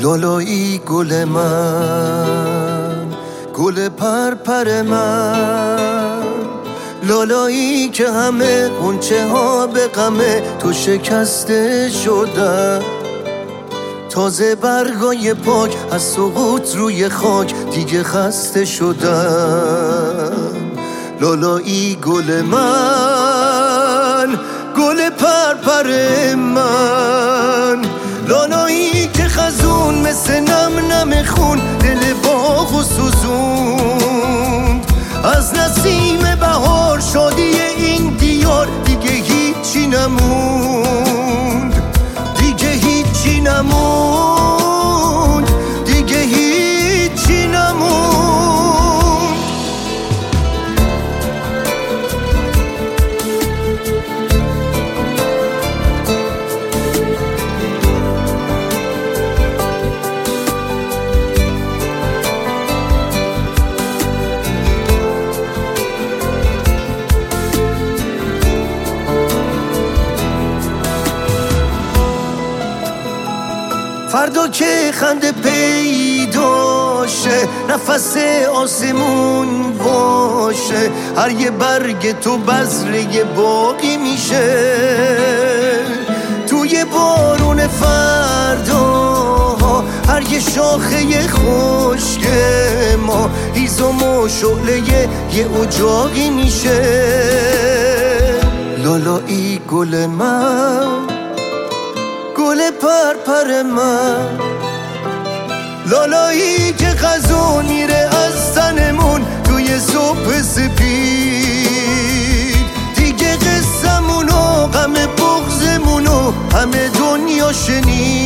لالایی گل من، گل پرپر من، لالایی که همه غنچه ها به غمه تو شکسته شدن. تازه برگای پاک از سقوط روی خاک دیگه خسته شدن. لالایی گل من، گل پرپر من، لالایی که خزون مثل نم نم خون دل باغ و سوزوند. از نسیم بهار شادی این دیار دیگه هیچی نموند، دیگه هیچی نموند، دیگه هیچی نموند. فردا که خنده پیدا شه، نفس آسمون باشه، هر یه برگ تو بذره باقی میشه. توی بارون فردا هر یه شاخه خشک ما هیزم و شعله یه اجاقی میشه. لالایی گل من، گل پرپر من، لالایی که خزون میره از تنمون توی صبح سپید. دیگه قصمون و غم بغضمون و همه دنیا شنید.